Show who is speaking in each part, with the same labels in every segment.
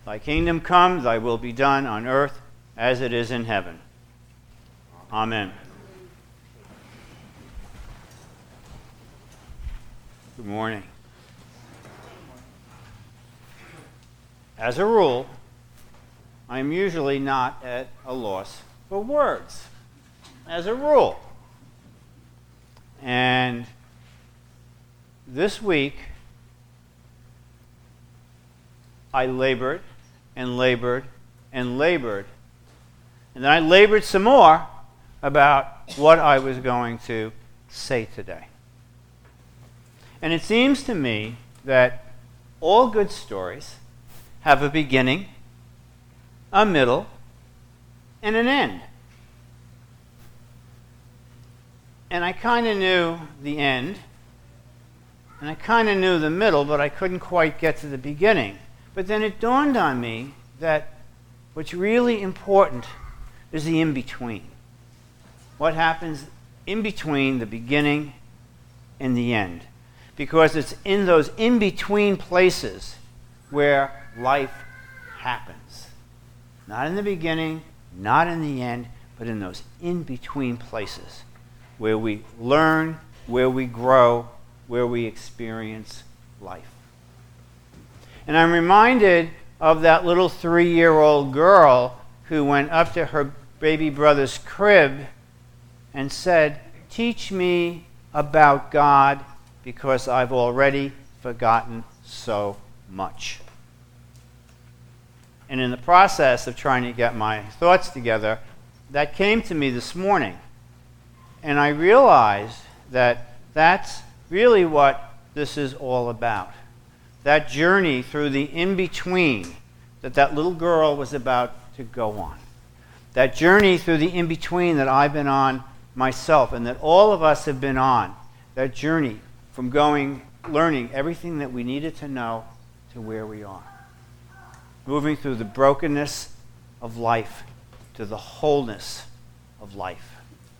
Speaker 1: Thy kingdom come, thy will be done on earth as it is in heaven. Amen. Good morning. As a rule, I am usually not at a loss for words. As a rule. And this week, I labored and labored and labored. And then I labored some more about what I was going to say today. And it seems to me that all good stories have a beginning, a middle, and an end. And I kind of knew the end, and I kind of knew the middle, but I couldn't quite get to the beginning. But then it dawned on me that what's really important is the in-between. What happens in between the beginning and the end. Because it's in those in-between places where life happens. Not in the beginning, not in the end, but in those in-between places where we learn, where we grow, where we experience life. And I'm reminded of that little 3-year-old girl who went up to her baby brother's crib and said, "Teach me about God because I've already forgotten so much." And in the process of trying to get my thoughts together, that came to me this morning. And I realized that that's really what this is all about. That journey through the in-between that little girl was about to go on. That journey through the in-between that I've been on myself and that all of us have been on. That journey from learning everything that we needed to know to where we are. Moving through the brokenness of life to the wholeness of life.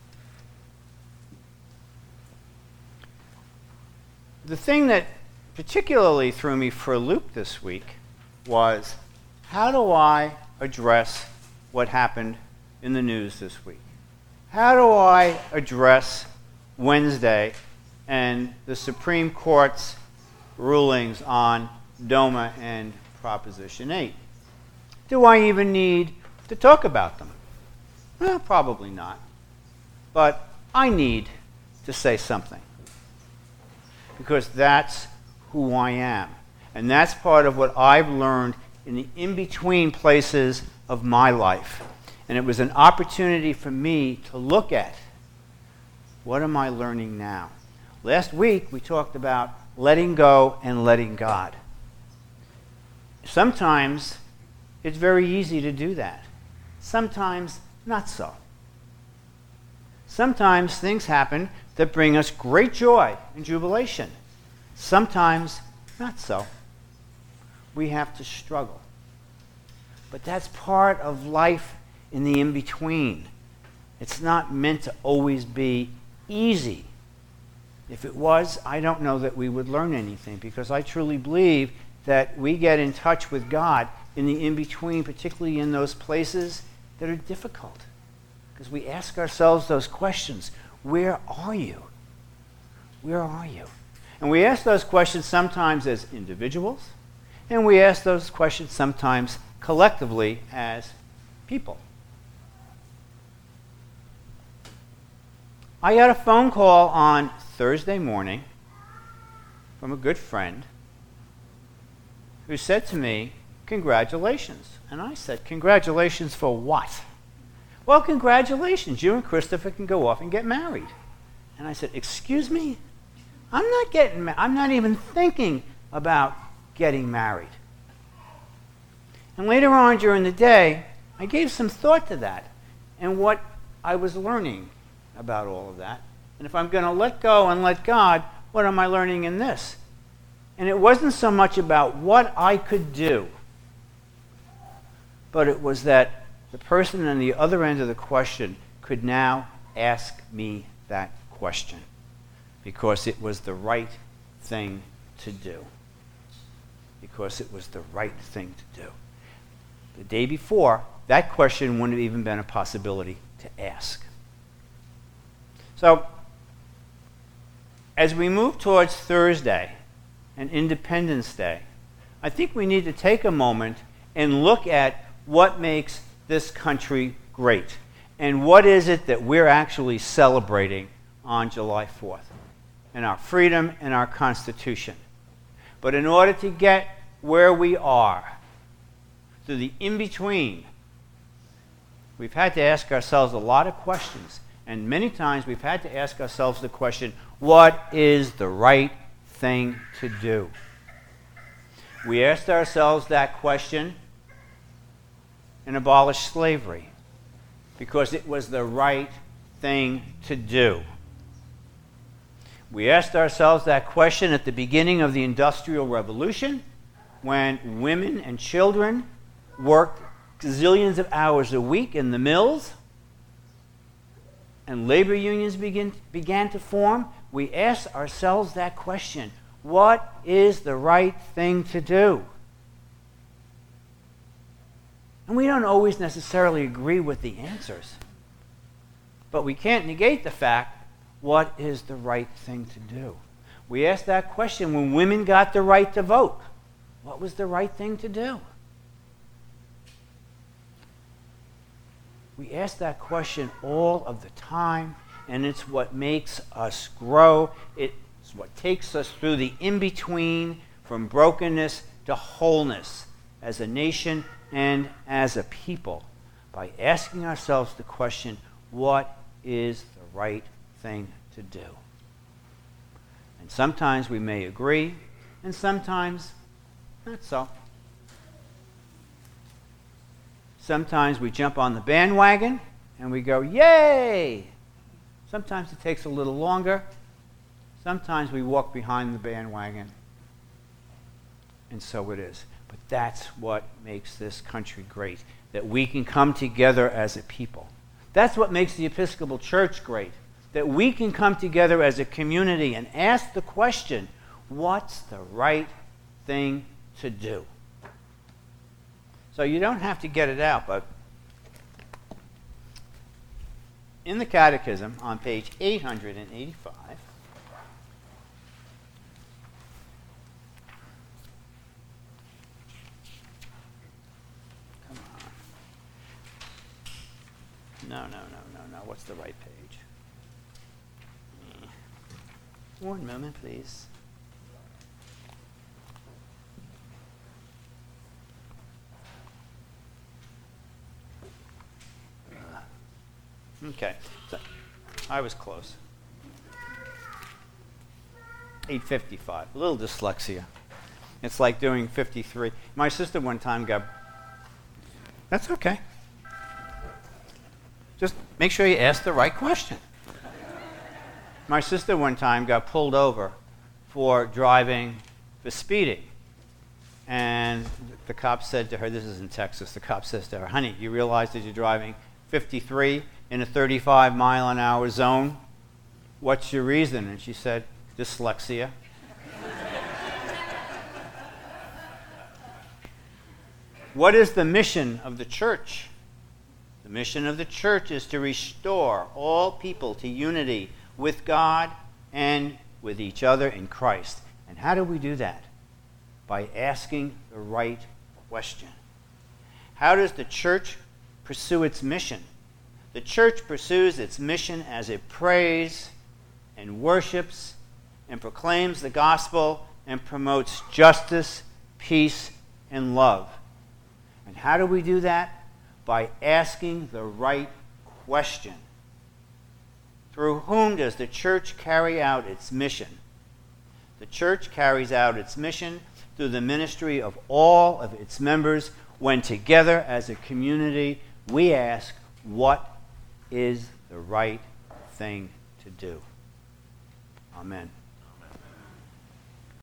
Speaker 1: The thing that particularly threw me for a loop this week was, how do I address what happened in the news this week? How do I address Wednesday and the Supreme Court's rulings on DOMA and Proposition 8? Do I even need to talk about them? Well, probably not. But I need to say something. Because that's who I am. And that's part of what I've learned in the in-between places of my life. And it was an opportunity for me to look at, what am I learning now? Last week we talked about letting go and letting God. Sometimes it's very easy to do that. Sometimes not so. Sometimes things happen that bring us great joy and jubilation. Sometimes not so. We have to struggle. But that's part of life in the in-between. It's not meant to always be easy. If it was, I don't know that we would learn anything, because I truly believe that we get in touch with God in the in-between, particularly in those places that are difficult. Because we ask ourselves those questions. Where are you? Where are you? And we ask those questions sometimes as individuals, and we ask those questions sometimes collectively as people. I got a phone call on Thursday morning from a good friend who said to me, "Congratulations." And I said, "Congratulations for what?" "Well, congratulations, you and Christopher can go off and get married." And I said, "Excuse me? I'm not even thinking about getting married." And later on during the day, I gave some thought to that and what I was learning about all of that. And if I'm going to let go and let God, what am I learning in this? And it wasn't so much about what I could do, but it was that the person on the other end of the question could now ask me that question because it was the right thing to do. Because it was the right thing to do. the day before, that question wouldn't have even been a possibility to ask. So, as we move towards Thursday and Independence Day, I think we need to take a moment and look at what makes this country great. And what is it that we're actually celebrating on July 4th? And our freedom and our Constitution. But in order to get where we are, through the in-between, we've had to ask ourselves a lot of questions. And many times we've had to ask ourselves the question, what is the right thing to do? We asked ourselves that question and abolished slavery because it was the right thing to do. We asked ourselves that question at the beginning of the Industrial Revolution when women and children worked zillions of hours a week in the mills and labor unions began to form. We asked ourselves that question, what is the right thing to do? And we don't always necessarily agree with the answers. But we can't negate the fact, what is the right thing to do? We asked that question when women got the right to vote. What was the right thing to do? We ask that question all of the time, and it's what makes us grow. It's what takes us through the in-between from brokenness to wholeness as a nation and as a people, by asking ourselves the question, what is the right thing to do? And sometimes we may agree, and sometimes not so. Sometimes we jump on the bandwagon and we go, yay! Sometimes it takes a little longer. Sometimes we walk behind the bandwagon. And so it is. But that's what makes this country great, that we can come together as a people. That's what makes the Episcopal Church great, that we can come together as a community and ask the question, what's the right thing to do? So you don't have to get it out, but in the Catechism on page 885, come on. No. What's the right page? 1 moment, please. Okay, so I was close. 855, a little dyslexia. It's like doing 53. My sister one time got, that's okay. Just make sure you ask the right question. My sister one time got pulled over for driving, for speeding. And the cop said to her, this is in Texas, the cop says to her, honey, you realize that you're driving 53 in a 35-mile-an-hour zone? What's your reason? And she said, dyslexia. What is the mission of the church? The mission of the church is to restore all people to unity with God and with each other in Christ. And how do we do that? By asking the right question. How does the church pursue its mission? The church pursues its mission as it prays and worships and proclaims the gospel and promotes justice, peace, and love. And how do we do that? By asking the right question. Through whom does the church carry out its mission? The church carries out its mission through the ministry of all of its members. When together as a community, we ask, what is the right thing to do? Amen.